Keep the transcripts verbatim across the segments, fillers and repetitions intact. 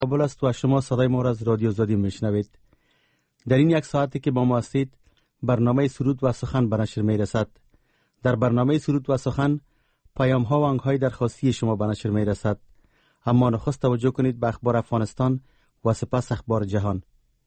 کابل است و شما صدای ما را از رادیو آزادی میشنوید. در این یک ساعتی که با ما هستید برنامه سرود و سخن به نشر میرسد. در برنامه سرود و سخن پیام ها و آهنگ های درخواستی شما به نشر میرسد. اما نخست توجه کنید به اخبار افغانستان و سپس اخبار جهان.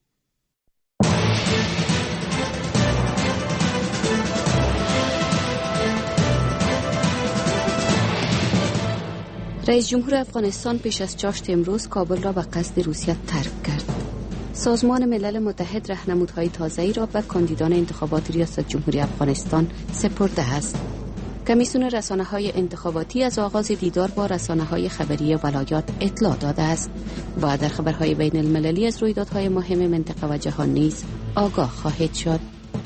رئیس جمهور افغانستان پیش از چاشت امروز کابل را به قصد روسیه ترک کرد. سازمان ملل متحد راهنمودهای تازه‌ای را به کاندیدان انتخابات ریاست جمهوری افغانستان سپرده است. کمیسیون رسانه‌های انتخاباتی از آغاز دیدار با رسانه‌های خبری ولایات اطلاع داده است و در خبرهای بین المللی از رویدادهای مهم منطقه و جهان نیز آگاه خواهد شد.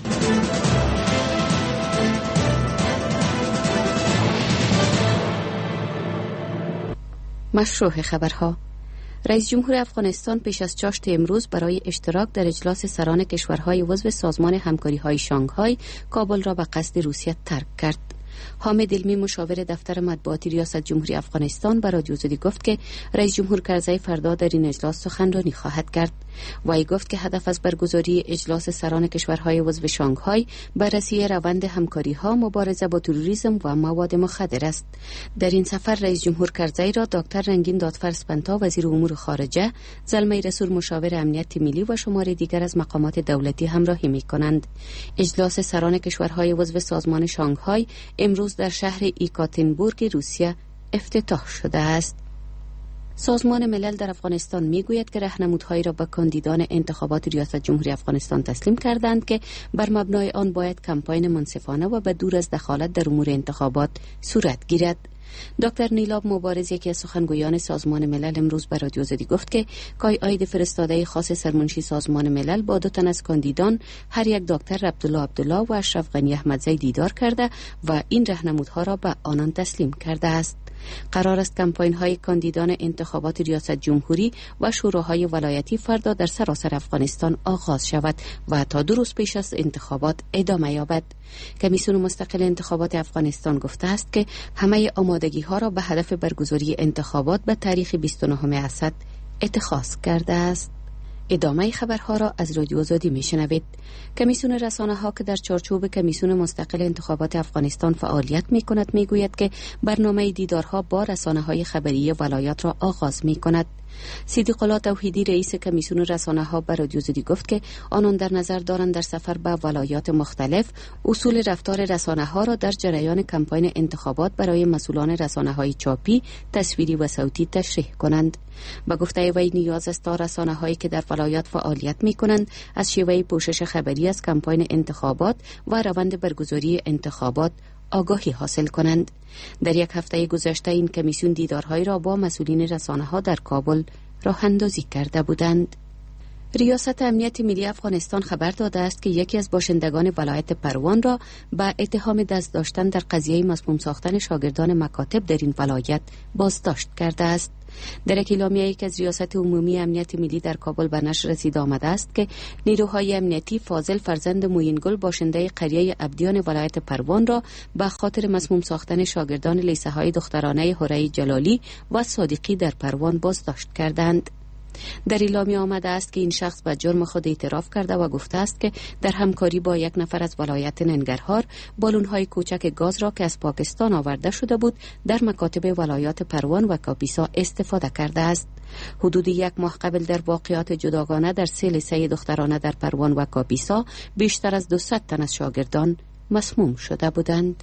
مشروع خبرها. رئیس جمهور افغانستان پیش از چاشت امروز برای اشتراک در اجلاس سران کشورهای عضو سازمان همکاری‌های شانگهای کابل را به قصد روسیه ترک کرد. حامد علمی مشاور دفتر مطبوعاتی ریاست جمهوری افغانستان به رادیو آزادی گفت که رئیس جمهور کرزی فردا در این اجلاس سخنرانی خواهد کرد. وی گفت که هدف از برگزاری اجلاس سران کشورهای عضو شانگهای بررسی روند همکاری‌ها، مبارزه با تروریسم و مواد مخدر است. در این سفر رئیس جمهور کرزی را دکتر رنگین دادفر اسپنتا وزیر امور خارجه، زلمه رسول مشاور امنیت ملی و شمار دیگر از مقامات دولتی همراهی می‌کنند. اجلاس سران کشورهای عضو سازمان شانگهای امروز در شهر ایکاترینبورگ روسیه افتتاح شده است. سازمان ملل در افغانستان میگوید که راهنمودهایی را به کاندیدان انتخابات ریاست جمهوری افغانستان تسلیم کردند که بر مبنای آن باید کمپاین منصفانه و به دور از دخالت در امور انتخابات صورت گیرد. دکتر نیلاب مبارز، یکی از سخنگویان سازمان ملل، امروز به رادیو آزادی گفت که قایعاید فرستاده خاص سرمنشی سازمان ملل با دو تن از کاندیدان، هر یک دکتر عبدالله عبدالله و اشرف غنی احمدزی دیدار کرده و این راهنمودها را به آنان تسلیم کرده است. قرار است کمپاین های کاندیدان انتخابات ریاست جمهوری و شوراهای ولایتی فردا در سراسر افغانستان آغاز شود و تا دو روز پیش از انتخابات ادامه یابد. کمیسیون مستقل انتخابات افغانستان گفته است که همه آمادگی ها را به هدف برگزاری انتخابات به تاریخ بیست و نهم اسد اتخاذ کرده است. ادامه خبرها را از رادیو آزادی میشنوید. کمیسیون رسانه‌ها که در چارچوب کمیسیون مستقل انتخابات افغانستان فعالیت می‌کند میگوید که برنامه دیدارها با رسانه‌های خبری ولایات را آغاز می‌کند. صدیق الله توحیدی رئیس کمیسیون رسانه‌ها به رادیو آزادی گفت که آنان در نظر دارند در سفر به ولایات مختلف اصول رفتار رسانه‌ها را در جریان کمپاین انتخابات برای مسئولان رسانه‌های چاپی، تصویری و صوتی تشریح کنند. با گفته وی نیاز است تا رسانه‌هایی که در ولایات فعالیت می‌کنند از شیوه پوشش خبری از کمپاین انتخابات و روند برگزاری انتخابات آگاهی حاصل کنند. در یک هفته گذشته این کمیسیون دیدارهایی را با مسئولین رسانه‌ها در کابل راه اندازی کرده بودند. ریاست امنیت ملی افغانستان خبر داده است که یکی از باشندگان ولایت پروان را به اتهام دست داشتن در قضیه مسموم ساختن شاگردان مکاتب در این ولایت بازداشت کرده است. در یک اعلامیه‌ای که از ریاست عمومی امنیت ملی در کابل به نشر رسیده آمده است که نیروهای امنیتی فاضل فرزند موینگل باشنده قریه ابدیان ولایت پروان را به خاطر مسموم ساختن شاگردان لیسه‌های دخترانه هره جلالی و صادقی در پروان بازداشت کردند. در اعلامیه آمده است که این شخص به جرم خود اعتراف کرده و گفته است که در همکاری با یک نفر از ولایت ننگرهار بالون‌های کوچک گاز را که از پاکستان آورده شده بود در مکاتب ولایات پروان و کاپیسا استفاده کرده است. حدود یک ماه قبل در واقعات جداگانه در سه لیسه دخترانه در پروان و کاپیسا بیشتر از دویست تن از شاگردان مسموم شده بودند.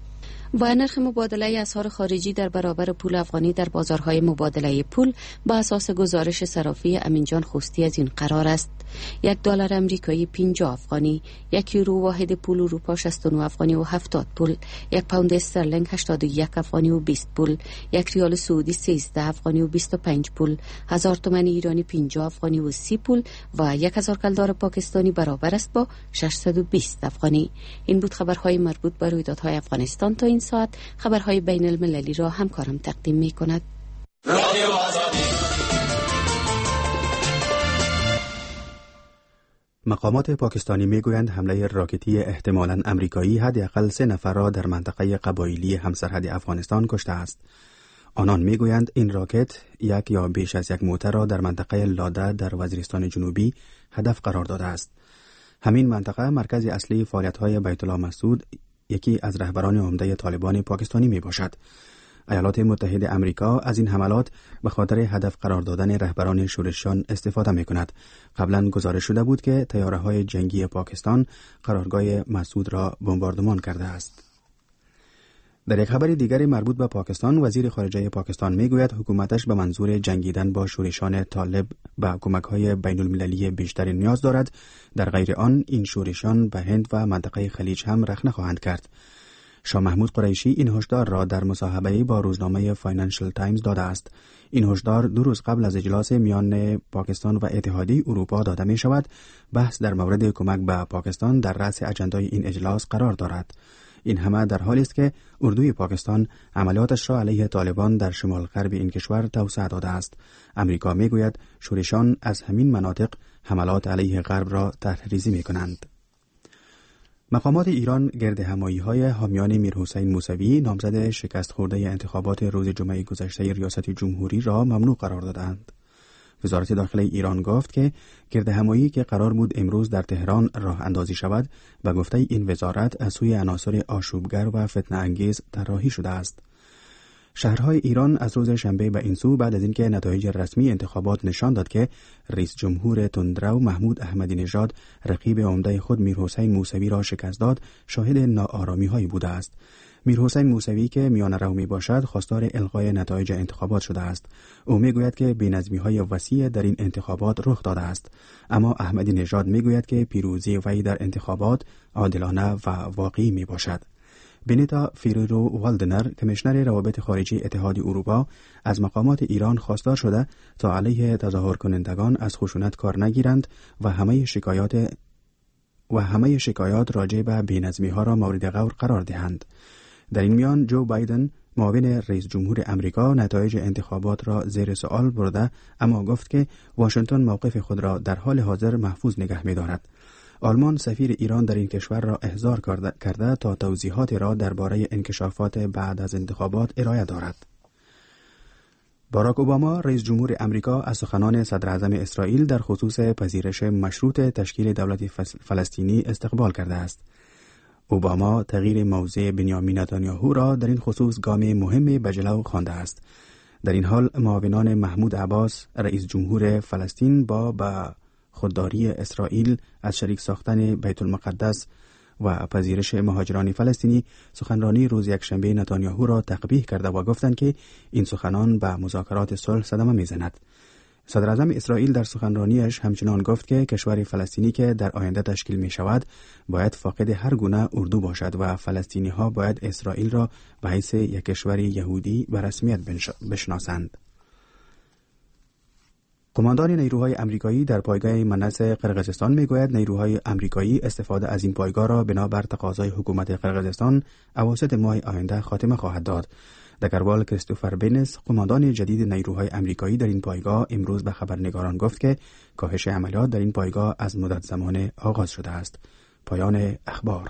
و نرخ مبادله اسعار خارجی در برابر پول افغانی در بازارهای مبادله پول به اساس گزارش صرافی امینجان خوستی از این قرار است: یک دلار امریکایی پنجاه افغانی، یک یورو واحد پول اروپا شصت و نه افغانی و هفتاد پول، یک پوند استرلینگ هشتاد و یک افغانی و بیست پول، یک ریال سعودی سیزده افغانی و بیست و پنج پول، هزار تومان ایرانی پنجاه افغانی و سی پول و یک هزار کلدار پاکستانی برابر است با ششصد و بیست افغانی. این بود خبرهای مربوط به رویدادهای افغانستان. تا این ساعت خبرهای بین المللی را همکارم تقدیم می کند. رادیو آزادی. مقامات پاکستانی میگویند حمله راکتی احتمالاً امریکایی حداقل سه نفر را در منطقه قبایلی همسرحد افغانستان کشته است. آنان میگویند این راکت یک یا بیش از یک موتر را در منطقه لاده در وزیرستان جنوبی هدف قرار داده است. همین منطقه مرکز اصلی فعالیت‌های بیت الله مسعود، یکی از رهبران عمده طالبان پاکستانی می باشد. ایالات متحده امریکا از این حملات به خاطر هدف قرار دادن رهبران شورشیان استفاده می کند. قبلا گزارش شده بود که طیاره‌های جنگی پاکستان قرارگاه مسعود را بمباردمان کرده است. در یک خبر دیگر مربوط به پاکستان، وزیر خارجه پاکستان میگوید حکومتش به منظور جنگیدن با شورشان طالب به کمک‌های بین المللی بیشتری نیاز دارد. در غیر آن این شورشان به هند و منطقه خلیج هم رخ نخواهند کرد. شاه محمود قریشی این هشدار را در مصاحبه‌ای با روزنامه فاینانشل تایمز داده است. این هشدار دو روز قبل از اجلاس میان پاکستان و اتحادیه اروپا داده می شود. بحث در مورد کمک به پاکستان در رأس اجندای این اجلاس قرار دارد. این همه در حالی است که اردوی پاکستان عملیاتش را علیه طالبان در شمال غرب این کشور توسعه داده است. امریکا میگوید شورشان از همین مناطق حملات علیه غرب را طرح‌ریزی می‌کنند. مقامات ایران گرد همایی‌های حامیان میرحسین موسوی نامزد شکست خورده انتخابات روز جمعه گذشته ریاست جمهوری را ممنوع قرار دادند. وزارت داخله ایران گفت که گرد همایی که قرار بود امروز در تهران راه اندازی شود به گفته این وزارت از سوی عناصر آشوبگر و فتنه انگیز طراحی شده است. شهرهای ایران از روز شنبه به این سو بعد از اینکه نتایج رسمی انتخابات نشان داد که رئیس جمهور تندرو محمود احمدی نژاد رقیب عمده خود میرحسین موسوی را شکست داد، شاهد ناآرامی‌هایی بوده است. میرحسین موسوی که میانه رو می باشد خواستار الغای نتایج انتخابات شده است. او میگوید که بی‌نظمی‌های وسیع در این انتخابات رخ داده است، اما احمدی نژاد میگوید که پیروزی وی در انتخابات عادلانه و واقعی می باشد. بنیتا فیررو والدنر، کمیشنر روابط خارجی اتحادیه اروپا، از مقامات ایران خواستار شده تا علیه تظاهر کنندگان از خشونت کار نگیرند و همه شکایات و همه شکایات راجع به بی‌نظمی‌ها را مورد غور قرار دهند. در این میان جو بایدن، معاون رئیس جمهور امریکا، نتایج انتخابات را زیر سوال برده، اما گفت که واشنگتن موقف خود را در حال حاضر محفوظ نگه می‌دارد. آلمان سفیر ایران در این کشور را احضار کرده تا توضیحات را درباره انکشافات بعد از انتخابات ارائه دارد. باراک اوباما، رئیس جمهور امریکا، از سخنان صدر اعظم اسرائیل در خصوص پذیرش مشروط تشکیل دولت فلسطینی استقبال کرده است. اوباما تغییر موضع بنیامین نتانیاهو را در این خصوص گام مهمی به جلو خوانده است. در این حال معاونان محمود عباس، رئیس جمهور فلسطین، با به خودداری اسرائیل از شریک ساختن بیت المقدس و پذیرش مهاجران فلسطینی سخنرانی روز یکشنبه نتانیاهو را تقبیح کرده و گفتند که این سخنان به مذاکرات صلح صدمه میزند. صدر اعظم اسرائیل در سخنرانیش همچنان گفت که کشور فلسطینی که در آینده تشکیل می شود باید فاقد هر گونه اردو باشد و فلسطینی ها باید اسرائیل را به حیث یک کشور یهودی به رسمیت بشناسند. قماندان نیروهای امریکایی در پایگاه منس قرقیزستان میگوید نیروهای امریکایی استفاده از این پایگاه را بنابر تقاضای حکومت قرقیزستان اواسط ماه آینده خاتمه خواهد داد. دکروال کریستوفر بینس، قماندان جدید نیروهای امریکایی در این پایگاه، امروز به خبرنگاران گفت که کاهش عملیات در این پایگاه از مدت زمان آغاز شده است. پایان اخبار.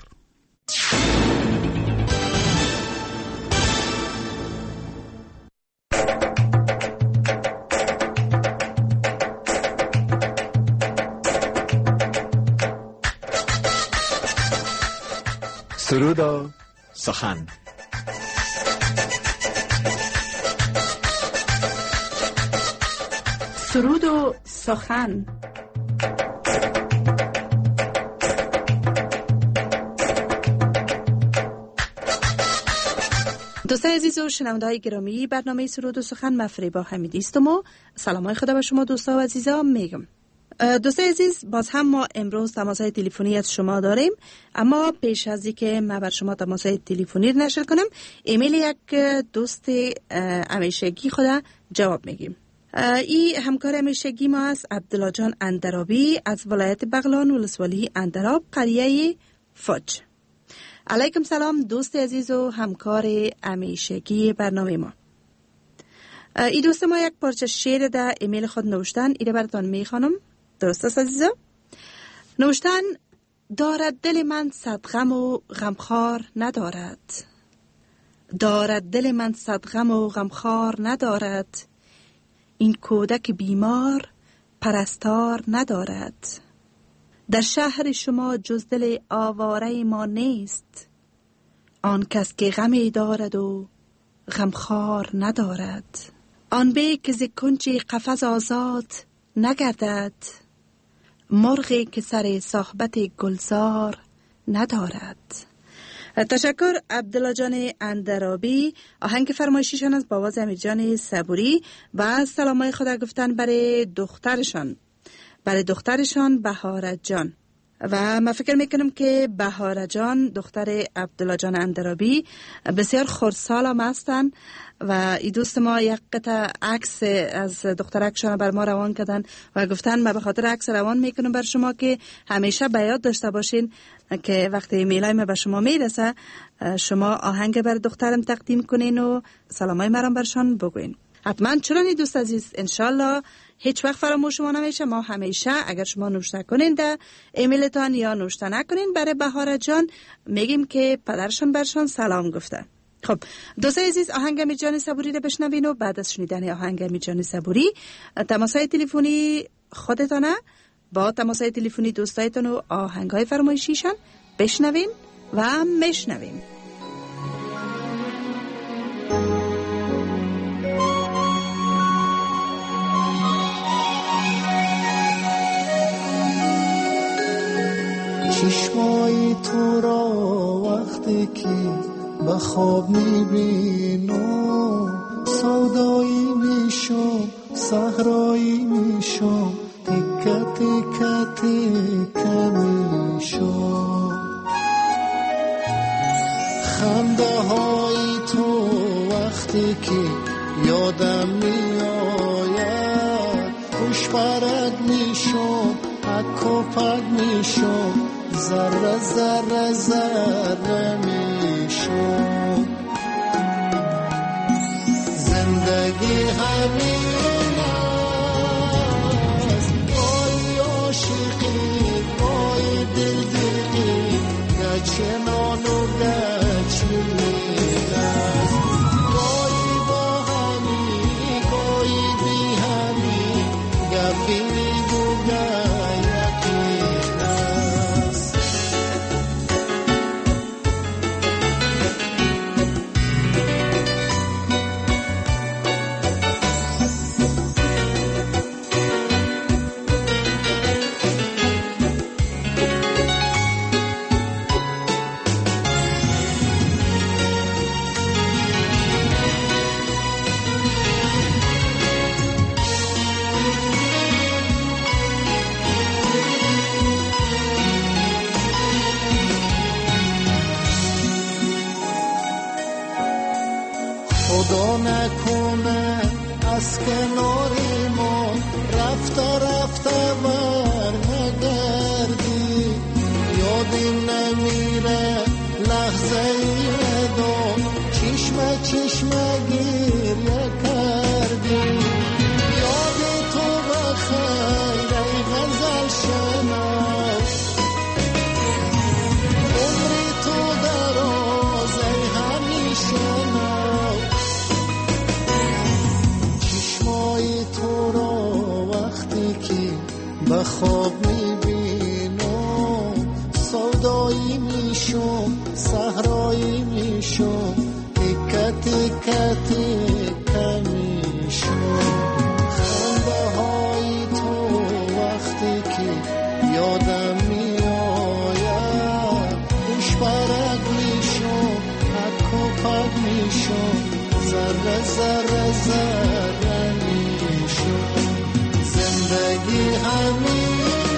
سرود و سخن. سرود و سخن. دوستان عزیز و شنونده‌های گرامی، برنامه سرود و سخن مفریبا حمیدی هستم و سلامای خدا به شما دوستا و عزیزا میگم. دوستان عزیز، باز هم ما امروز تماس‌های تلفنی از شما داریم، اما پیش از اینکه ما بر شما تماس‌های تلفنی نشر کنم، ایمیل یک دوست همیشگی خدا جواب میگیم. ای همکار همیشگی ما است عبدالله جان اندرابی از ولایت بغلان، ولسوالی اندراب، قریه فوج. علیکم سلام دوست عزیز و همکار همیشگی برنامه ما. ای دوست ما یک پارچه شعر در ایمیل خود نوشتن، ایره براتون میخوانم. درست است عزیزا؟ نوشتن: دارد دل من صد غم و غمخوار ندارد، دارد دل من صد غم و غمخوار ندارد. این کودک بیمار پرستار ندارد. در شهر شما جز دل آواره ما نیست. آن کس که غمی دارد و غمخوار ندارد. آن به که ز کنج قفس آزاد نگردد. مرغی که سر صحبت گلزار ندارد. تشکر عبدالله جان اندرابی. آهنگ فرمایشیشان از با آواز امیر جان صبوری و سلامای خدا گفتن برای دخترشان برای دخترشان بهاره جان. و من فکر میکنم که بهاره جان دختر عبدالله جان اندرابی بسیار خردسال هم هستن و این دوست ما یک قطع عکس از دخترکشان بر ما روان کردن و گفتن من به خاطر عکس روان میکنم بر شما که همیشه به یاد داشته باشین که وقتی میلای ما به شما میرسه شما آهنگ بر دخترم تقدیم کنین و سلامای مرام برشان بگوین. حتما چرا دوست عزیز انشالله هیچ وقت فراموش شما نمیشه. ما همیشه اگر شما نوشته کنین در ایمیلتان یا نوشته نکنین برای بهاره جان میگیم که پدرشان برشان سلام گفته. خب دوستای عزیز آهنگ امیر جان صبوری رو بشنوین و بعد از شنیدن آهنگ امیر جان صبوری تماسای تلفنی خودتانه با تماسای تلفنی دوستایتون و آهنگای فرمایشیشان بشنوین و میشنوین. چشمای تو را وقتی که به خواب میبینم سودایی میشم صحرایی میشم تکه تکه تکه میشم. خنده های تو وقتی که یادم میآید خوش برگ میشم پک و پک میشم ذره ذره ذره میشم. زندگی همین است گاهی عاشقی گاهی دلدقی گچنان و گچمین است. گاهی با همی گاهی بی همی گپی میگو خدا نکنه از کنار ما رفته رفته بر نگردی. یادی نمیره لحظه ای ردا چشم چشم گریه کردی. یادی تو بخیر ای غزل شناس عمری تو دراز ای همیشه به خواب میبینم سودایی میشم صحرایی میشم تکه تکه تکه میشم. خنده های تو وقتی که یادم میآید خوش برگ میشم پک و پک میشم ذره ذره ذره میشم. زندگی همین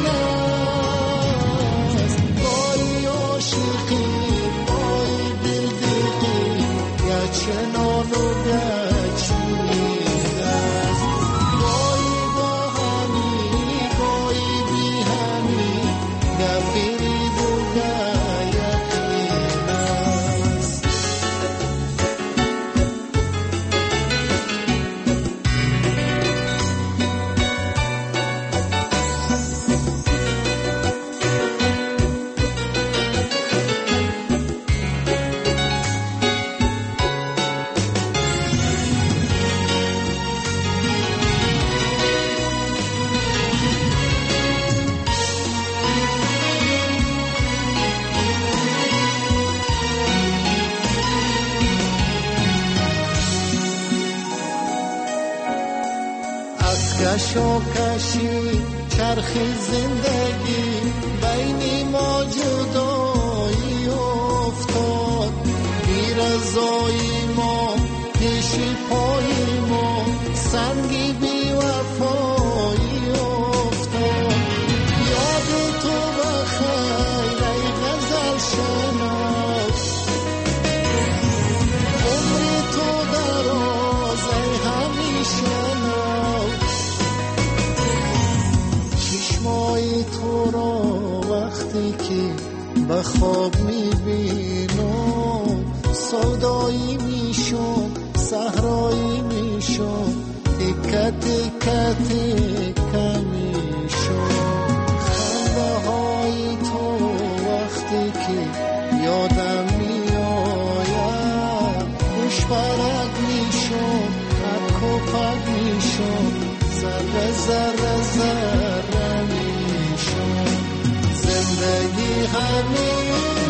است گاهی عاشقی گاهی دلدقی گچنان و گچمین است. گاهی با همی گاهی بی همی گپی میگو یقین است. کشاکشی چرخ زندگی بین ما جدایی افتاد، بی رضایی ما پیش پای ما سنگی بی وفایی افتاد. یاد تو بخیر ای غزل شناس، عمر تو دراز ای همیشه ناز. چشمای تو را وقتی که به خواب میبینم سودایی میشم، صحرایی میشم، تکه تکه تکه میشم. خنده های تو وقتی که یادم میآید خوش برگ میشم، پک و پک میشم، ذره ذره ذره میشم. زندگی همین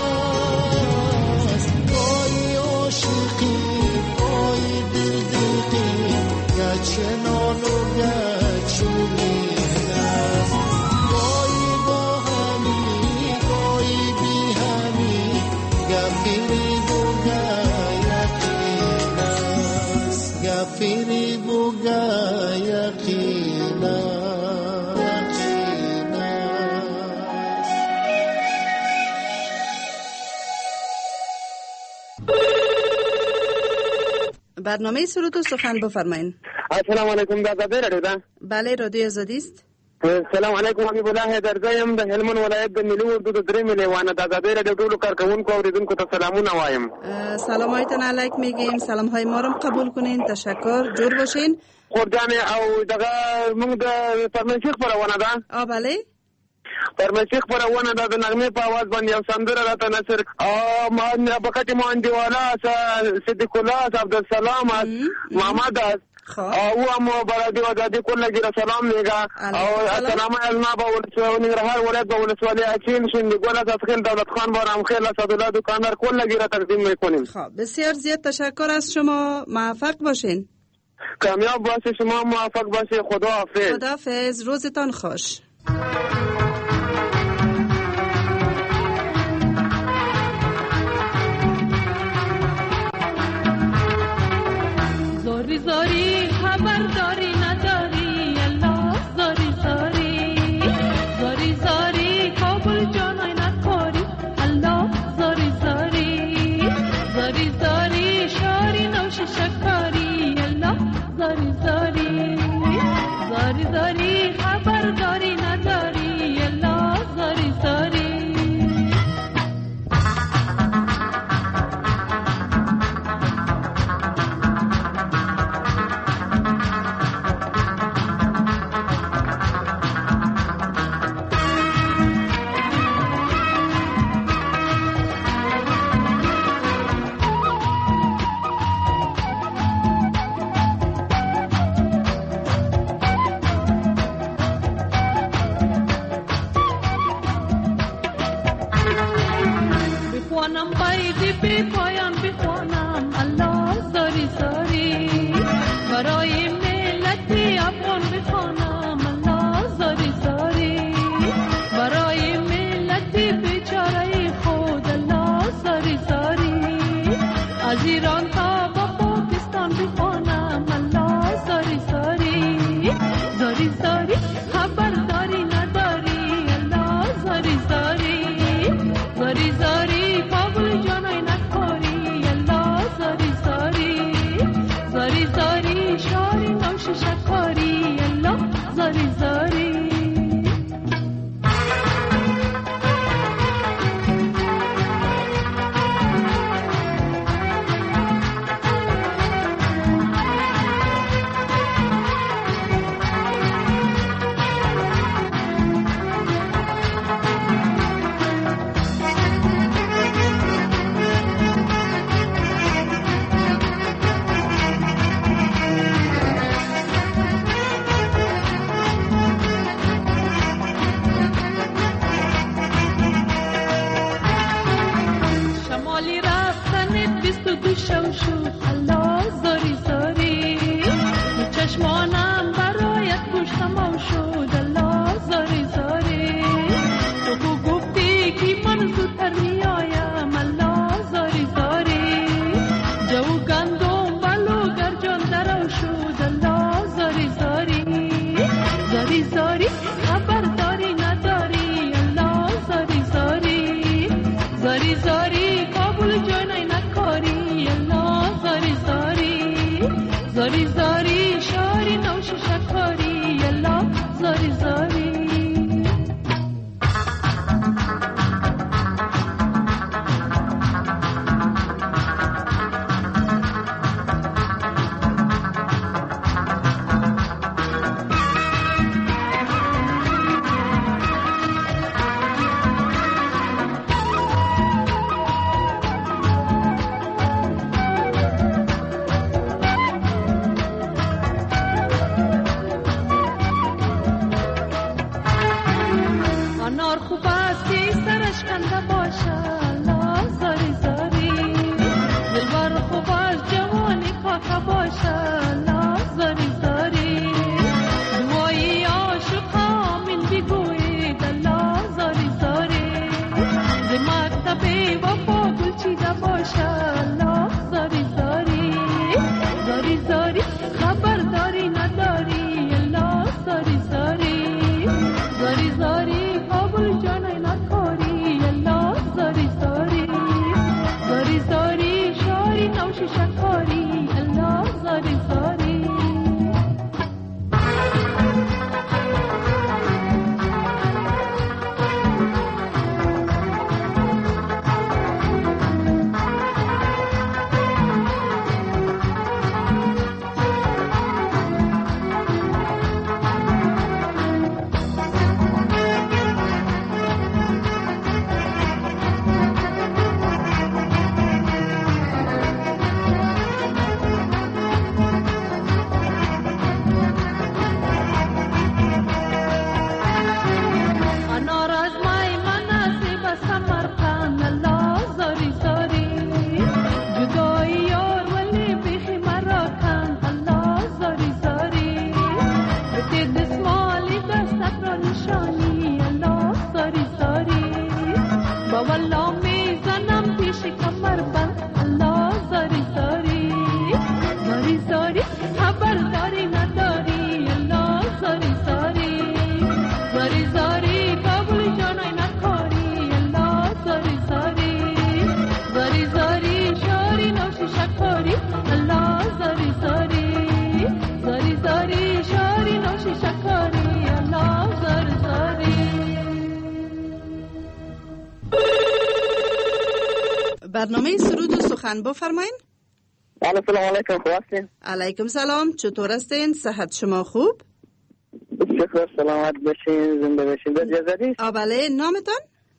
است، گاهی عاشقی گاهی دلدقی، گچه نان و گچه مین است. گاهی با همی گاهی بی همی، گفیری بوگه یقین است، گفیری بوگه یقین است. برنامه سرود و سخن بفرمایید. السلام علیکم دادا رادیو ده. بله رادیو آزادی است. السلام علیکم حبیب الله درځم د هلمند ولایت د ملي اردو د درې ملي وانه دادا رادیو ټولو کارکونکو اوریدونکو ته سلامونه وایم. سلامایتان علیک میگیم، سلام های ما رو قبول کنین، تشکر، جور باشین. خور جان او دغه موږ د پرمنشیخ پرونه ده. آ بله پرمنشیخ پرونه ده د نغمه په आवाज باندې یو سندره راته نصر او ما بکټ مان دیواله صدیق الله عبدالسلام محمد او هم برادی آزادی کل گیر سلام میگه او السلام علما با ننګرهار ولایت با ولسوالی اچین شندی گل از خیل دولت خان بارم خیل اسدالله دکاندار کل گیر تقدیم میکنیم. خب بسیار زیاد تشکر از شما، موفق باشین. کامیاب باشی، شما موفق باشی. خدا حافظ. خدا حافظ، روزتان خوش. زاری زاری خبرداری نداری الله، زاری زاری زاری زاری کابل جانای نکاری الله، زاری زاری زاری زاری شاری نوش شکاری الله، زاری زاری زاری زاری خبرداری نداری الله، زاری زاری. بخوانم بایدی بی پایان بخوانم الله، زاری زاری برای ملت افغان بخوانم الله، زاری زاری برای ملت بیچاره خود الله، زاری زاری از ایران تا با پاکستان بخوانم الله، زاری زاری زاری زاری خبرداری نداری الله، زاری زاری زاری زاری کابل جانای نکاری الله، زاری زاری زاری زاری شاری نوش شکاری الله، زاری زاری. زاری زاری برنامه سرود و سخن بفرمایین. السلام علیکم، خوب هستین؟ علیکم سلام، چطور هستین؟ صحت شما خوب؟ شکر، سلامت باشین، زنده باشین. در جزدی؟ بله، نامتان؟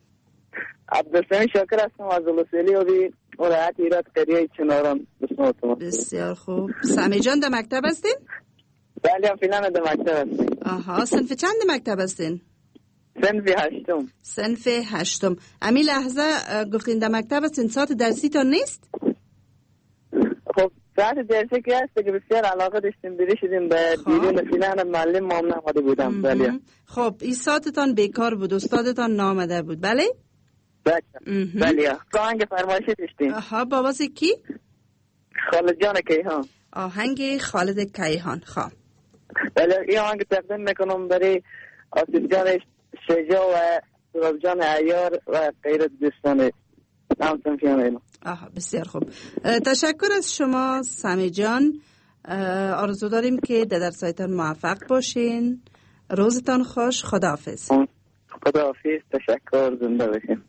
عبدالسلام شاکر هستم از ولسوالی و بی ولایت ایراد قریه چناران. بسیار خوب. سمی جان در مکتب هستین؟ بله، هم فیلان در مکتب هستین. آها، صنف چند مکتب هستین؟ صنف هشتم. صنف هشتم. امی لحظه گفتین در مکتب هستین، ساعت درسی تا نیست؟ خب ساعت درسی که هست که بسیار علاقه داشتیم بیری شدیم به بیرون فیلان معلم ما نامده بودم. بله. خب این ساعتتان بیکار بود، استادتان نامده بود، بله؟ بله. بله. آهنگ فرمایشی داشتیم. آها، باباسی کی؟ خالد جان کیهان. آهنگ خالد کیهان. خب بله، این آهنگ تقدیم میکنم برای آصف جان شجاع و سراب جان عیار و غیر دوستان نام سنفیان اینا. آها، بسیار خوب. تشکر از شما سمی جان. آرزو داریم که در درسایتان موفق باشین. روزتان خوش. خداحافظ. خداحافظ. تشکر. زنده باشین.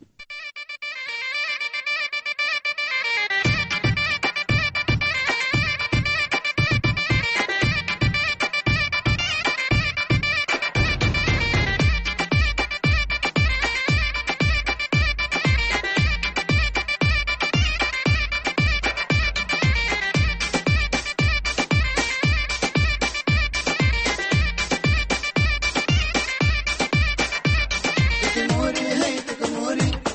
Hey, take a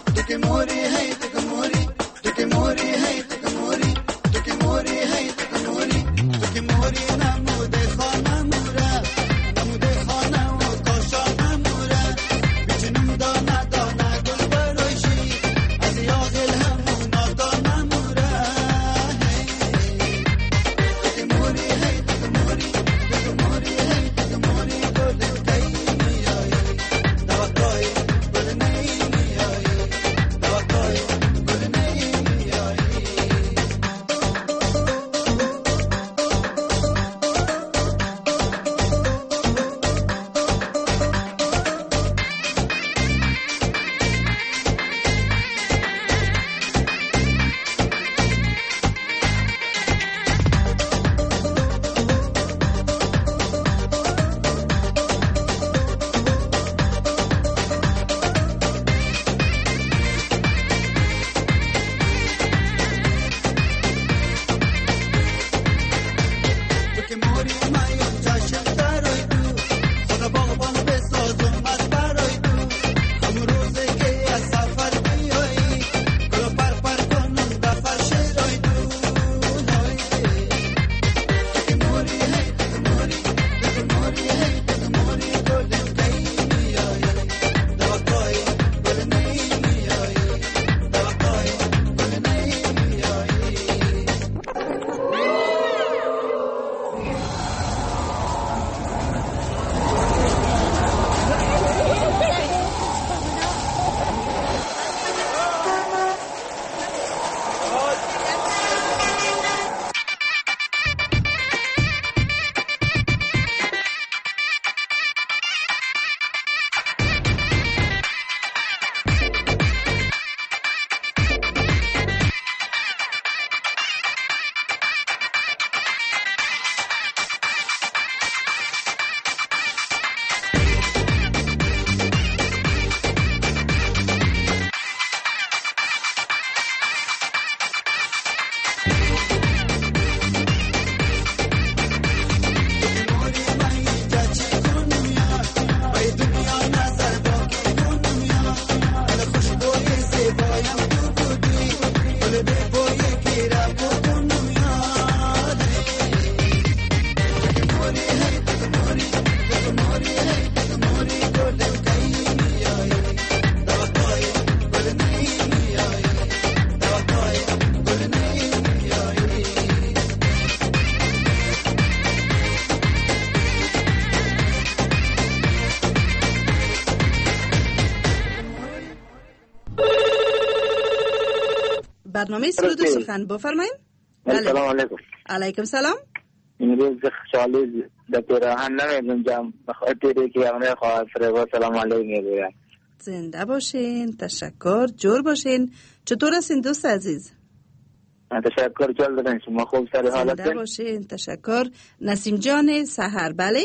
برنامه سرود و سخن بفرمایید. سلام علیکم. علیکم سلام. امروز خوشحالی در پیراهن نمیدونم بخاطر که امروز خواهد فریبا سلام علیکم میگویم. زنده باشین، تشکر، جور باشین. چطور هستین دوست عزیز؟ تشکر، جور دارین شما خوب سر حالتین؟ زنده باشین، تشکر. نسیم جان سحر بله؟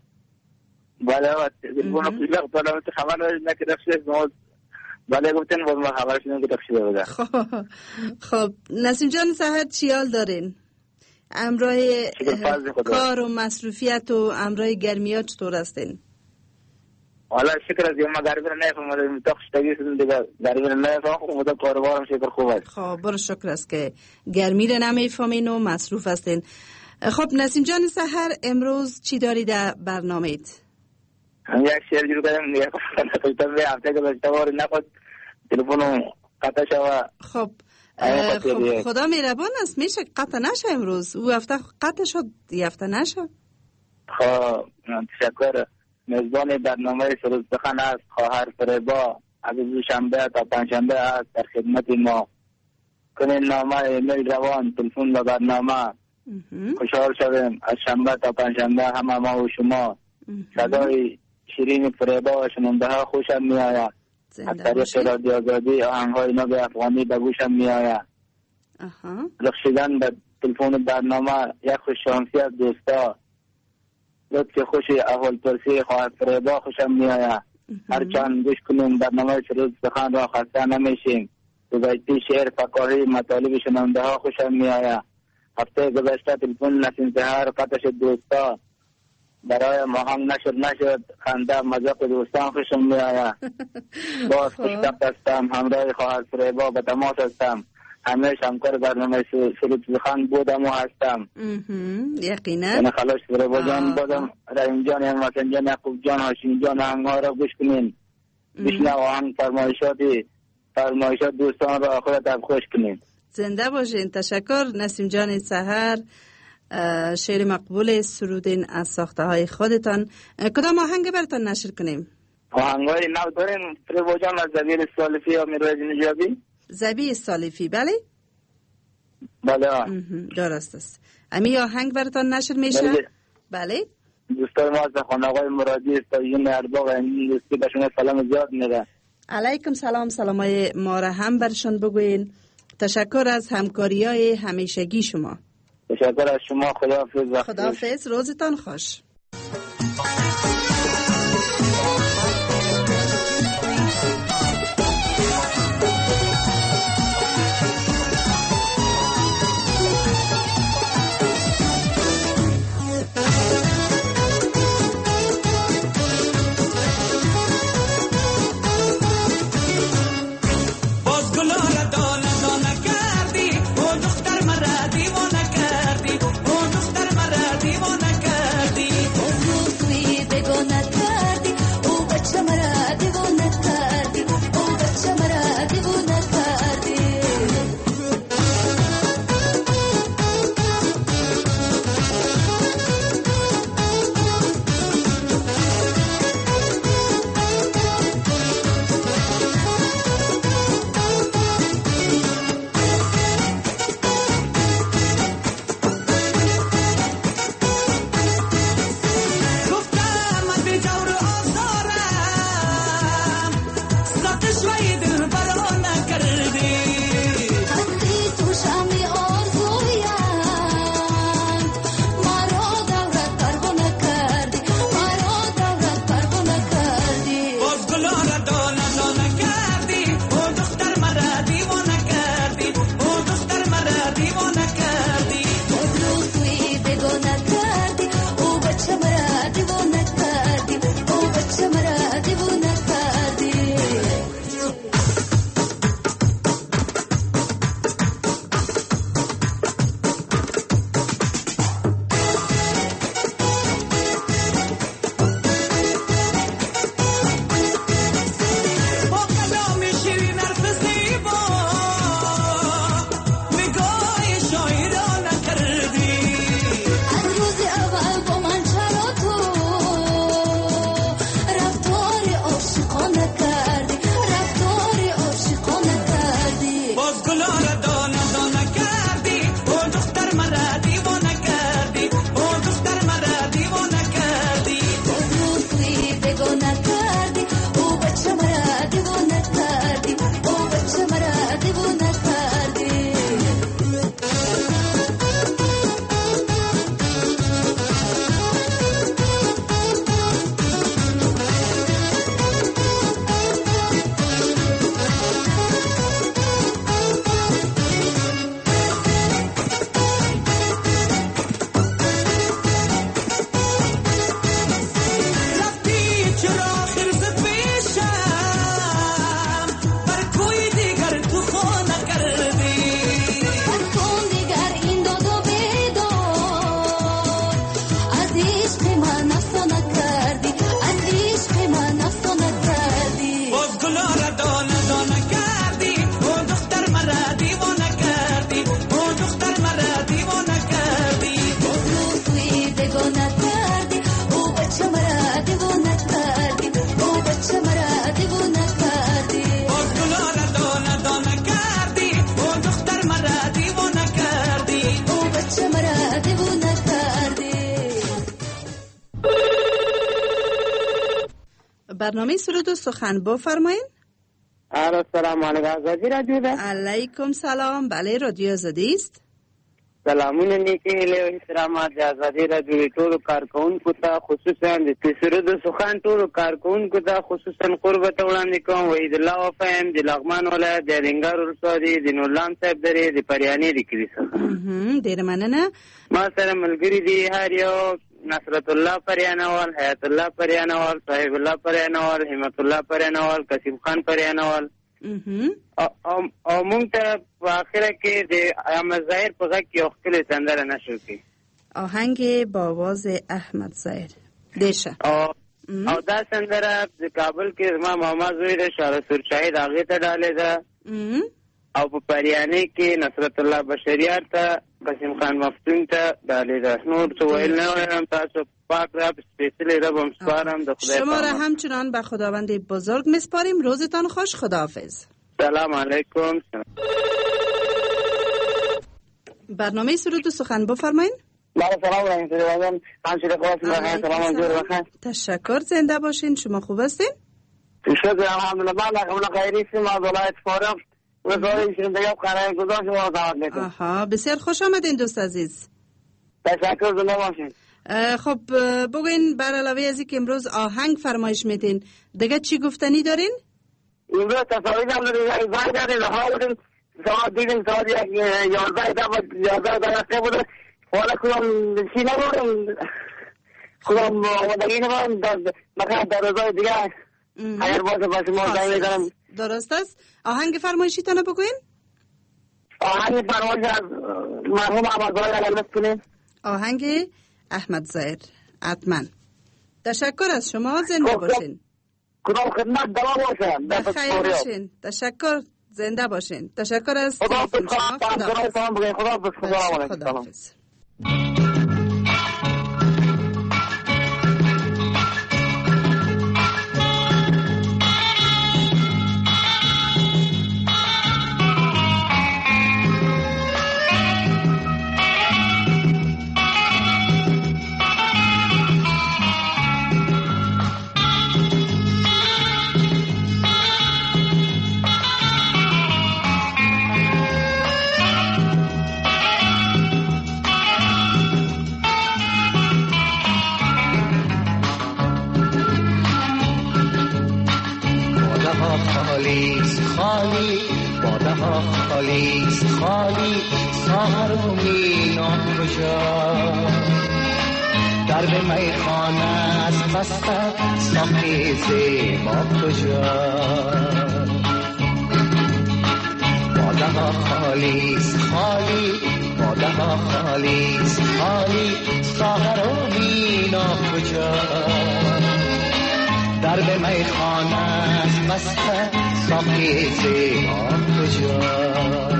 بله تلفن پیدا کردم تو خبر نکردم بله گفتن باز ما خبرش نگرفته بودم. خب خب نسیم جان سحر چی حال دارین؟ امراه کار و مصروفیت و امراه گرمیات چطور هستین؟ والا شکر از ما گرمی رو نفهمم تا خستگی شدم دیگه گرمی رو نفهمم خود کاروبارم شکر خوب است. خب برو شکر است که گرمی رو نمیفهمین و مصروف هستین. خب نسیم جان سحر امروز چی داری در برنامه‌ت؟ هم یک شعر جور کردم یک تا هفته که داشته وار نخود تلفن قطع شود. خب خب خدا مهربان است میشه قطع نشه امروز او هفته قطع شد دی هفته نشه. خب تشکر. میزبان برنامه سرود سخن است خواهر فریبا از دوشنبه تا پنجشنبه است در خدمت ما. کنین نامه ایمیل روان تلفن و برنامه خوشحال شدیم از شنبه تا پنجشنبه همه ما و شما. صدای شیرین فریبا و شنونده ها خوشم می آید. از طریق رادیو آزادی آهنگ‌های نو افغانی به گوشم می آید. رخشیدن به تلفن برنامه یک خوششانسی از دوستا. لطف خوشی احوال پرسی خواهد فریبا خوشم می آید. هرچند گوش کنیم برنامه سرود سخن را خسته نمیشیم. گذشته شعر فکاهی مطالب شنونده ها خوشم می آید. هفته گذشته تلفن نسیم سحر قطع شد دوستا. برای ما هم نشد نشد خنده مذاق دوستان خوشم می آید. باز خوشبخت هستم همراه خواهر فریبا به تماس هستم. همیشه همکار برنامه سرود سخن بودم و هستم. یقینا یعنی خلاص فریبا جان بازم رحیم جان یعنی حسین جان یعقوب جان هاشمی جان آهنگ‌ها را گوش کنین. بشنو آهنگ فرمایشاتی فرمایشات دوستان را خودت خوش کنین. زنده باشین. تشکر نسیم جان سحر. شعر مقبول سرودین از ساخته های خودتان. کدام آهنگ براتون نشر کنیم؟ آهنگ های نو داریم فریبا جان از زبیر سالفی یا میروز نجابی. زبیر سالفی بله؟ بله درست است. امی آهنگ براتون نشر میشه؟ بله, بله؟ دوستای ما از خانه آقای مرادی استایون ارباق این دوستی بهشون سلام زیاد میده. علیکم سلام. سلامای ما را هم برشان بگوین. تشکر از همکاری های همیشگی شما. تشکر از شما. خداحافظ. خداحافظ. روزتان خوش. دیوانه کردی برنامه سرود و سخن بفرمایین. السلام علیکم. آزادی رادیو ده. علیکم سلام. بله رادیو آزادی است. سلامونه نیکی له احترامات آزادی رادیو ټول کارکونکو ته خصوصا د سرود و سخن ټول کارکونکو ته خصوصا قربت وړاندې کوم. وحید الله وفهم د لغمان ولایت د رنګار ولسوالۍ د نورلام صاحب درې د پریانې د کلی څخه. ډیر مننه. ما سره ملګری دي هر یو نصرت الله پریانوال، حیات الله پریانوال، صاحب الله پریانوال، همت الله پریانوال، قاسم خان پریانوال. او او مونږ ته په اخره کې د احمد ظاهر په غږ کې یو ښکلی سندره نشر کړي. آهنگ با آواز احمد ظاهر دیشه. او او دا سندره د کابل کې زما ماما زوی د شاه رسول شاهد هغې ته ډالې ده، او په پریانې کې نصرت الله بشریار ته، قاسم خان مفتون ته ډالې ده. نور څه ویل نه وایم. تاسو پاک رب سپیڅلی رب هم سپارم. د خدای شما را همچنان به خداوند بزرگ میسپاریم. روزتان خوش. خداحافظ. سلام علیکم. برنامه سرود و سخن بفرمایین. سلام علیکم. تشکر. زنده باشین. شما خوب هستین؟ شکر الحمدلله. من خیلی سیم از ولایت فارغ وزارت زندگی و قرار گذاشت شما دعوت میکنم. آها بسیار خوش آمدین دوست عزیز. تشکر. زنده باشین. خب بگوین بر علاوه از اینکه امروز آهنگ فرمایش میدین دیگه چی گفتنی دارین؟ امروز تصاویر هم داریم. زنگ داریم. ها بودیم ساعت دیدیم ساعت یازده دقیقه یازده دقیقه بوده. حالا کدام چی نبودیم کدام آمدگی نبودیم مکان در روزای دیگه اگر باشه باشه ما زنگ میزنم. درست است. آهنگ فرمایشی تانه بگوین؟ آهنگ فرمایش از مرحوم احمد ظاهر اگر بسکنیم. آهنگ احمد ظاهر حتما. تشکر از شما. زنده باشین. کدام خدمت دوا باشن. بخیر باشین. تشکر. زنده باشین. تشکر از تلفن شما. خداحافظ. خداحافظ. خالی باده ها خالی خالی سهر و مینا کجا در به میخانه از بسته ساقی زیبا کجا باده ها خالی خالی باده ها خالی خالی سهر و مینا کجا در به میخانه از بسته ساقی زیبا کجا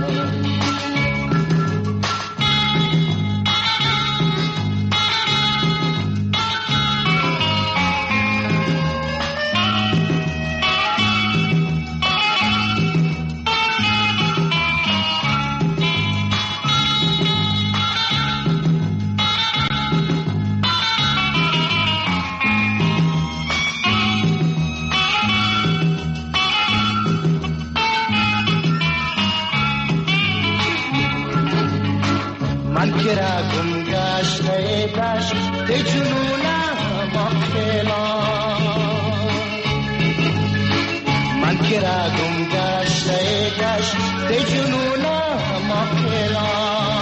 کرا گم گشته دشت جنونم آخلا من کرا گم گشته دشت جنونم آخلا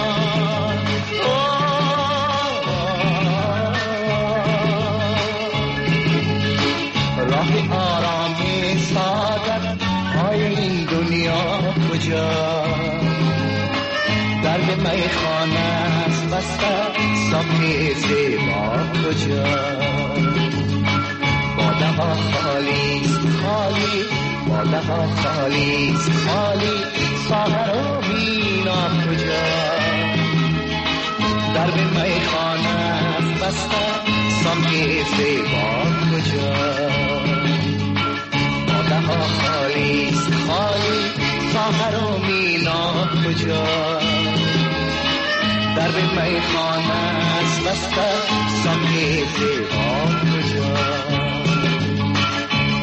راه آرامی سعادت های این دنیا کجا در به میخانه است بسته ساقی زیبا کجا باده ها خالی خالی باده ها خالی خالی ساغر و مینا کجا در به میخانه است بسته ساقی زیبا کجا باده ها خالی خالی ساغر و مینا کجا در به میخانه است بسته ساقی زیبا کجا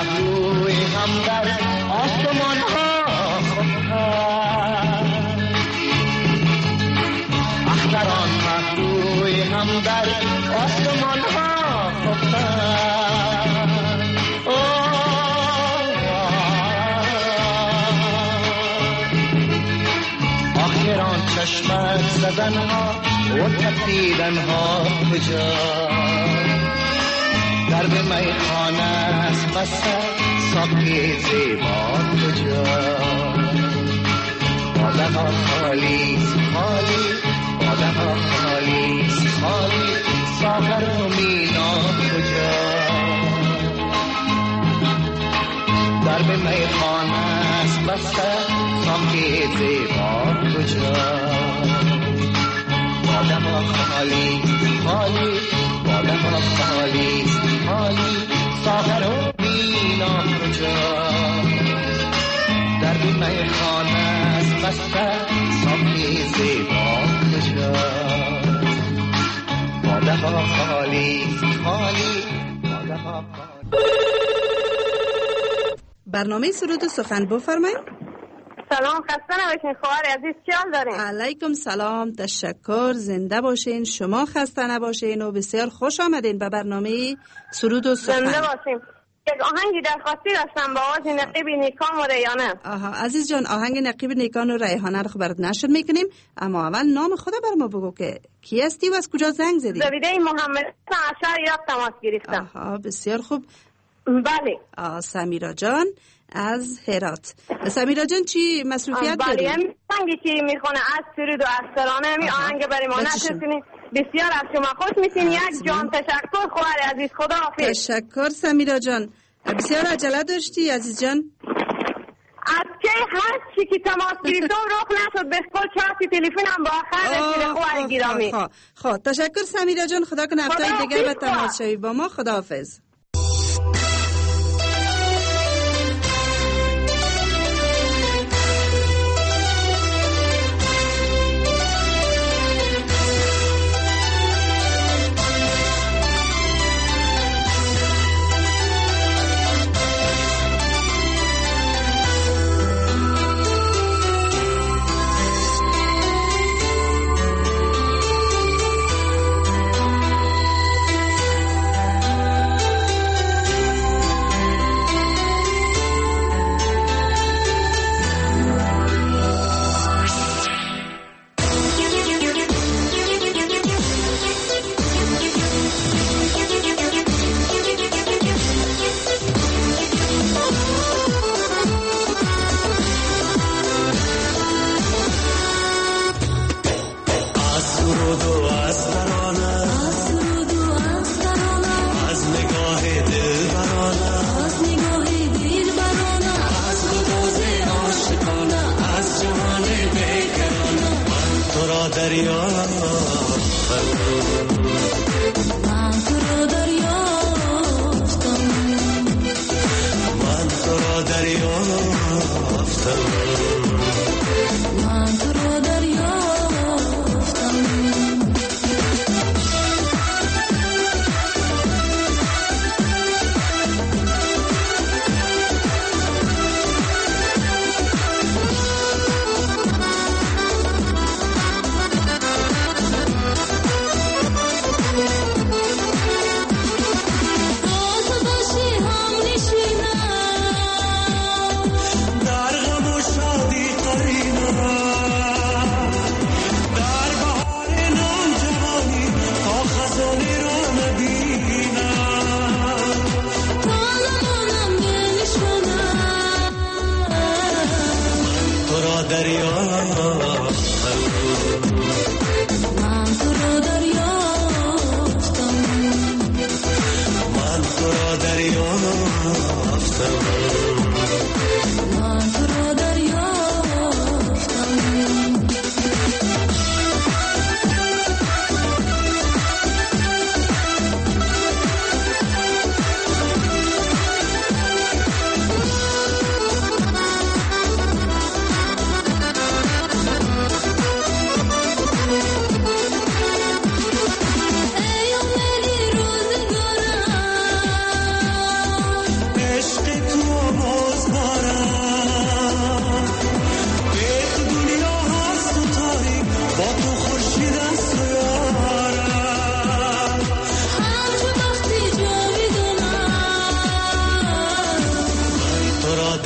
پهلوی هم در آسمان ها خفتند، اختران پهلوی هم در آسمان ها خفتند. آخران چشمک زدن ها و تپیدن ها کجا، درب میخانه است بسته ساقی زیبا کجا، باده ها خالی خالی، باده ها خالی خالی، ساغر و مینا کجا، درب میخانه است بسته ساقی زیبا کجا، باده ها خالی خالی، باده ها خالی خالی، ساغر و مینا کجا، در بی میخانه است بسته ساقی زیبا کجا، باده ها خالی خالی، باده ها خالی. برنامه سرود و سخن بفرمایید. سلام، خسته نباشین خواهر عزیز، چی حال دارین؟ علیکم سلام، تشکر، زنده باشین، شما خسته نباشین و بسیار خوش آمدین به برنامه سرود و سخن. زنده باشین. یک آهنگی درخواستی داشتم با آواز نقیب نیکان و ریحانه. آها عزیز جان، آهنگ نقیب نیکان و ریحانه رو خبرت نشر میکنیم، اما اول نام خدا بر ما بگو که کی هستی و از کجا زنگ زدی؟ زبیده محمد عشر یاد تماس گرفتم. آها بسیار خوب. بله. آه سمیرا جان از هرات. سمیرا جان چی مسئولیت داری؟ بله، همین آهنگی که میخونه از سرود و از ترانه، همین آهنگ برای ما نشر کنید. بسیار از شما خوش میشین. یک جان تشکر خواهر عزیز، خدا حافظ. تشکر سمیرا جان، بسیار عجله داشتی عزیز جان. از که هر چی که تماس گرفتم رخ نشد، به خود چاسی تلفنم با آخر رسیده خواهر گرامی. خب تشکر سمیرا جان، خدا کنه هفته دیگه به تماس شوی با ما. خدا حافظ.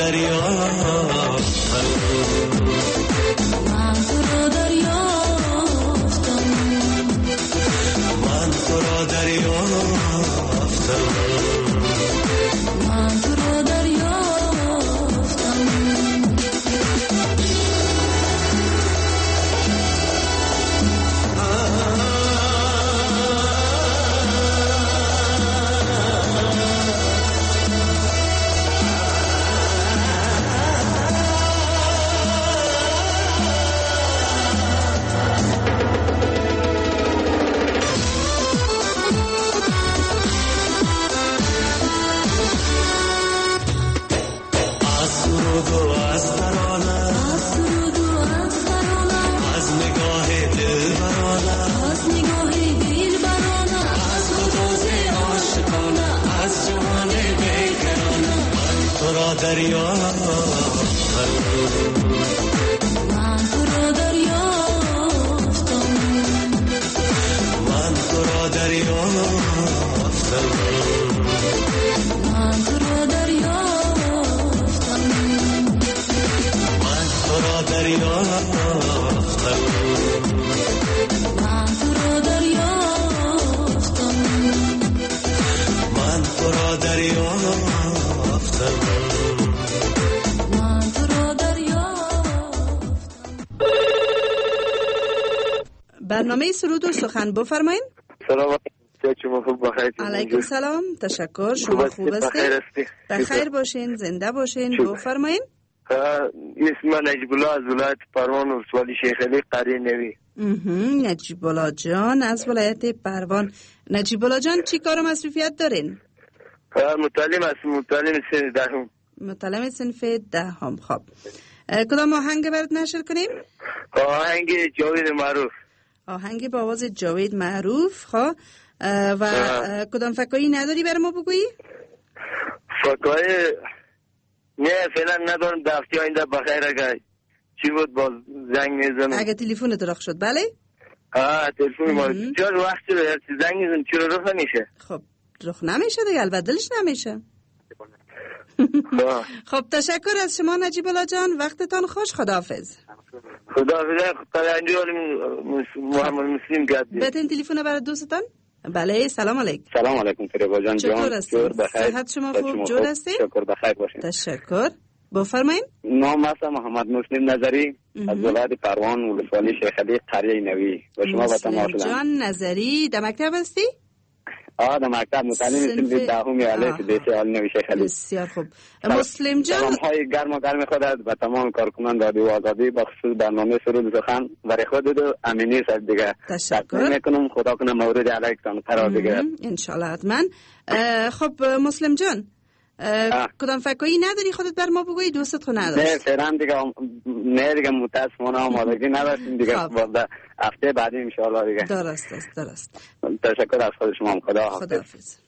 برنامه سرود و سخن بفرمایید. سلام شما خوب بخیر؟ علیکم سلام، تشکر. شما خوب هستید؟ بخیر باشین، زنده باشین. بفرمایید. اسم نجیب الله از ولایت پروان ولسوالی شیخ علی قریه نوی. نجیب الله جان از ولایت پروان. نجیب الله جان چی کار و مصروفیت دارین؟ متعلم هستم، متعلم صنف دهم. متعلم صنف دهم. خب کدام آهنگ برات نشر کنیم؟ آهنگ جاوید معروف. آهنگ با آواز جاوید معروف. خب و اه. کدام فکایی نداری برای ما بگویی؟ فکایی نه فعلا ندارم. دفتی آینده بخیر اگر چی بود باز زنگ میزنم. اگه تلفن درخ شد بله؟ آه تلفن ما چرا وقتی زنگ میزنم چرا رخ نمیشه؟ خب رخ نمیشه دیگه، البته دلش نمیشه. خب تشکر از شما نجیب الله جان، وقتتان خوش. خداحافظ. خداحافظ. قلنجی محمد مسلم گردی. بتین تلفن برای دوستتان. بله سلام علیکم. سلام علیکم فریبا جان. چطور هستید؟ صحت شما خوب؟ جور هستید؟ شکر بخیر باشین. تشکر. بفرمایید. نام هستم محمد مسلم نظری از ولایت پروان ولسوالی شیخ علی قریه نوی. و شما وطن مسلم جان نظری در مکتب هستی؟ آه در مکتب متعلم صنف دهم علیه دیسی علی نوی شیخ علی. بسیار خوب. مسلم جان سلام های گرم و گرم خود و تمام کارکنان رادیو آزادی و خصوص برنامه سرود و سخن برای خود و امینی صد دیگه. تشکر میکنم. خدا کنه مورد علیکتان قرار بگیرد ان شاء الله. حتما. خب مسلم جان کدام فکایی نداری خودت بر ما بگویی؟ دوستت خود نداشت؟ نه فعلا دیگه نه دیگه متاسفانه آمادگی نداشتیم دیگه. خب هفته بعدی ان شاء الله دیگه. درست است درست. تشکر از خود شما. خدا حافظ. خدا حافظ.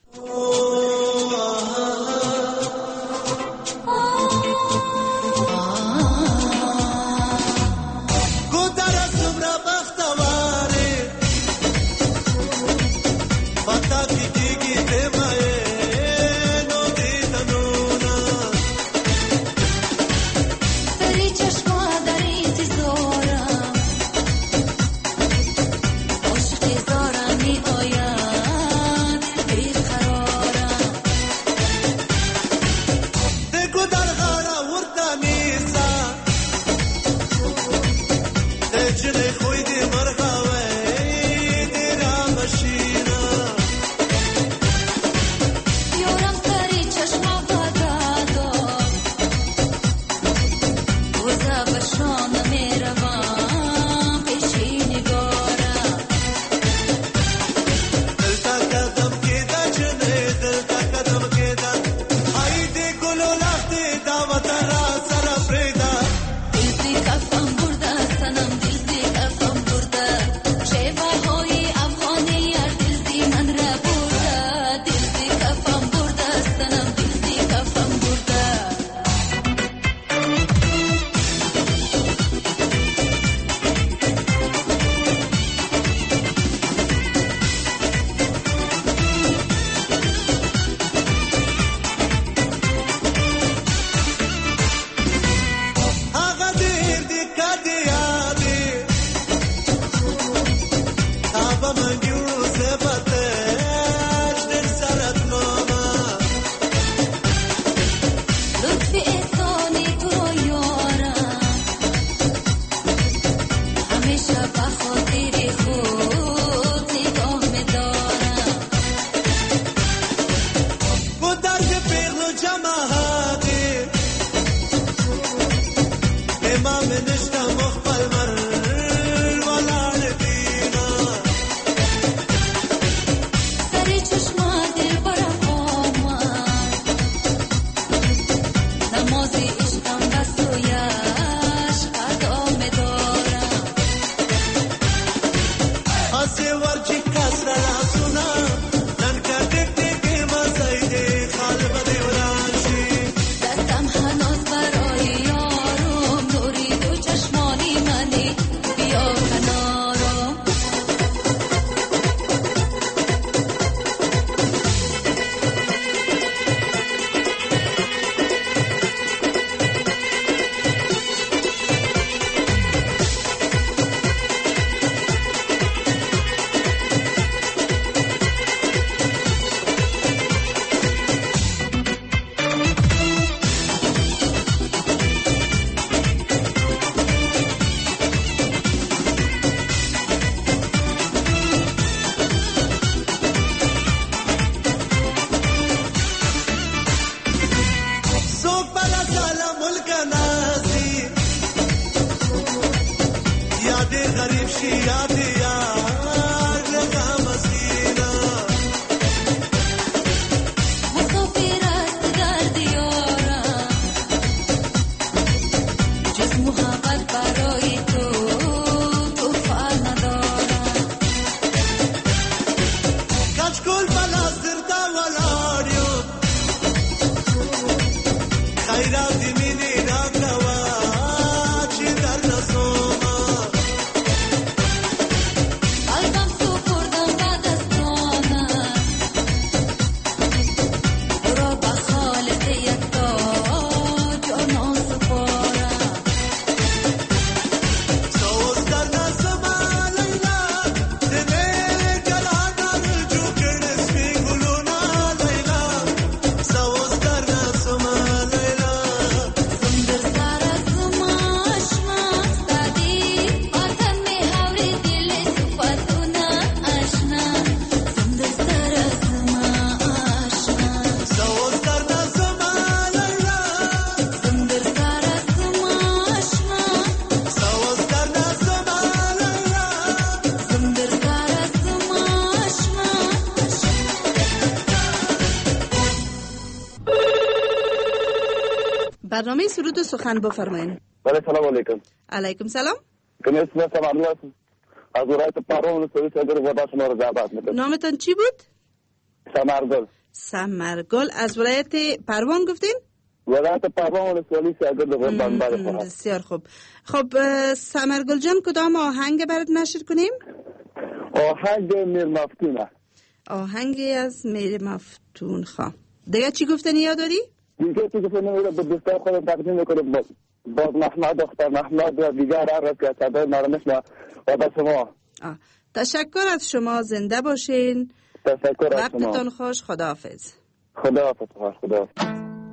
برنامه سرود و سخن بفرمایید. بله سلام علیکم. علیکم سلام. کنیس مثلا الله از ورایت پارون سوی صدر ودا شما رو دعوت میکنم. نامتان چی بود؟ سمرگل. سمرگل از ولایت پروان گفتین؟ ولایت پروان سوی صدر قربان بله. بسیار خوب. خب سمرگل جان کدام آهنگ برات نشر کنیم؟ آهنگ میر مفتونه. آهنگی از میر مفتون. خواه دیگه چی گفتن یاد داری؟ دیگه چی گفتن رو به دوستان خودم تقدیم میکنم. باز محمد دختر محمد و دیگر عرض که صدای مرمش و به شما. آه. تشکر از شما. زنده باشین. تشکر از شما. وقتتان خوش. خداحافظ. خداحافظ. خداحافظ.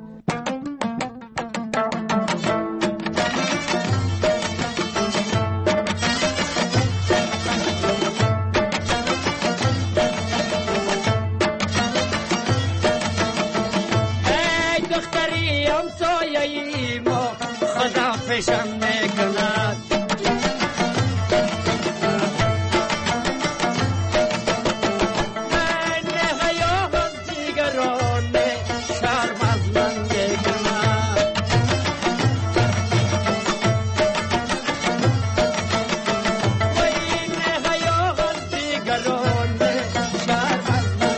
فشم میکند من حیا از دیگران شرم از من میکند و این حیا از دیگران شرم از من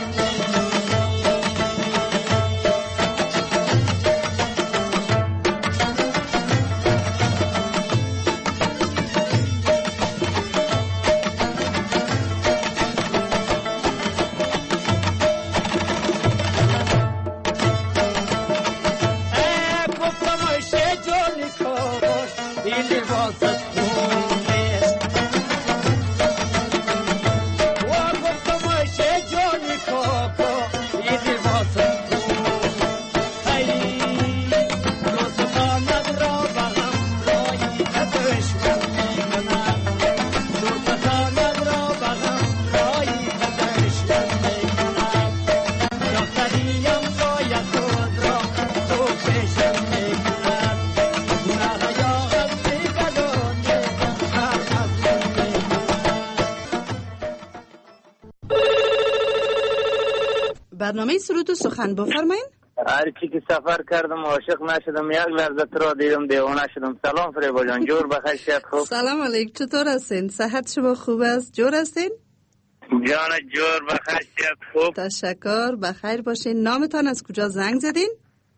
برنامه سرود و سخن بفرمایید. هر چی که سفر کردم عاشق نشدم، یک لحظه تو را دیدم دیوانه شدم. سلام فریبا جان، جور بخیر شد خوب؟ سلام علیکم، چطور هستین؟ صحت شما خوب است؟ جور هستین؟ جان جور بخیر شد خوب؟ تشکر، بخیر باشین. نامتان از کجا زنگ زدین؟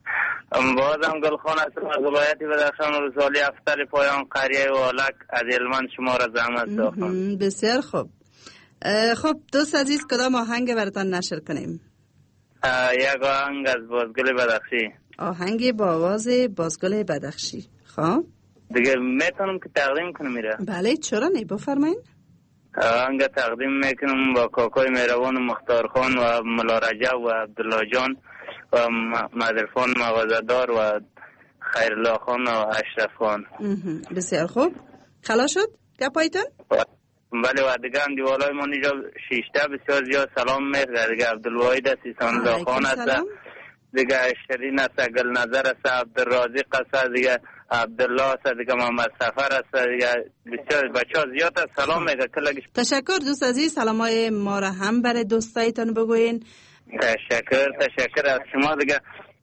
بازم گلخان هستم از ولایت بدخشان روزالی افتر پایان قریه والک از علمند شما را زحمت داخل. بسیار خوب. خب دوست عزیز کدام آهنگ براتان نشر کنیم؟ یک آهنگ از بازگل بدخشی. آهنگ با آواز بازگل بدخشی. خب دیگه میتونم که تقدیم کنم میره؟ بله چرا نه، بفرمایید. آهنگ تقدیم میکنم با کاکای مهربان مختار خان و ملا رجب و عبدالله جان و مدرفان مغازدار و خیرالله خان و اشرف خان. بسیار خوب. خلا شد گپایتون؟ بله و دیگه هم دیوالای ما نیجا شیشته بسیار زیاد سلام میگه. دیگه عبدالواحد است، سیسان خان است، دیگه شرین است، گل نظر است، عبدالرازق است، دیگه عبدالله است، دیگه محمد سفر است، دیگه بسیار بچه ها زیاد است سلام میگه. تشکر دوست عزیز. سلامای ما را هم برای دوستایتان بگوین. تشکر تشکر از شما. دیگه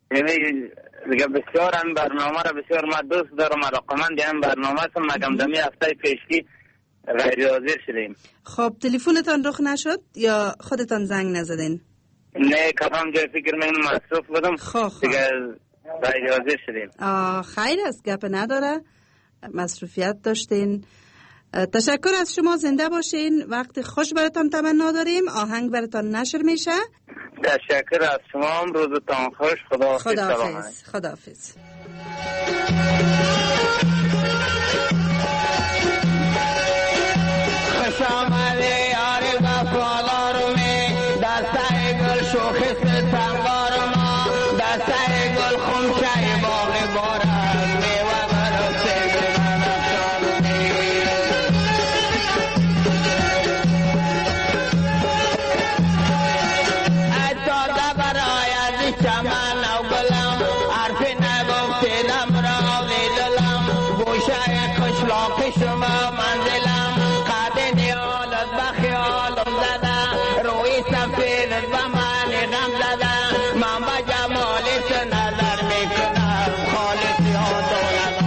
دیگه بسیار هم برنامه را بسیار ما دوست دارم، علاقمند هم برنامه هستم. مگم دمی هفته پیشکی غیر حاضر شدیم. خب تلفنتان رخ نشد یا خودتان زنگ نزدین؟ نه کفام جای فکر من مصروف بودم دیگه با اجازه شدیم. خیر است، گپ نداره، مصروفیت داشتین. تشکر از شما، زنده باشین، وقت خوش براتان تمنا داریم. آهنگ براتان نشر میشه. تشکر از شما، هم روزتان خوش. خدا خداحافظ. خداحافظ. خوش آمده یار وفادار می، دسته گل شوخی ستمگار ما، دسته گل خمشه باغ بارد میوه برسه چمن و گلم حرفی نگفتیدم را دلم گوشه قشلاق شما منزلم قد نیالت بخیالم زده روی سفیدت به من غم زده من به جمالت نظر میکنم خالصی ها دولت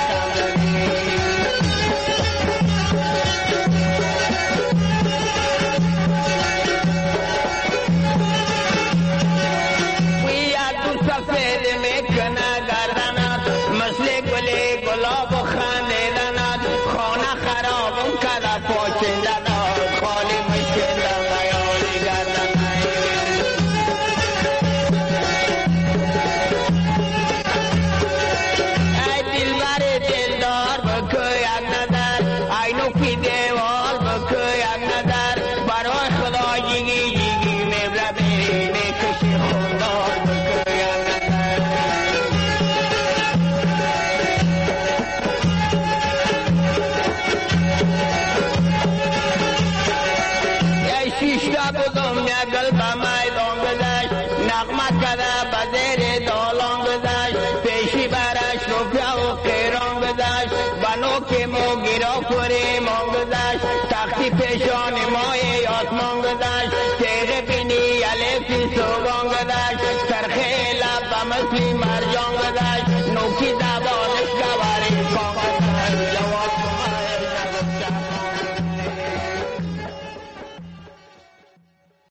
تختی پیشان مای آسمان گذشت تیغ بینی علیفی سوگان گذشت سرخی لب مثلی مرجان گذشت نوکی زبان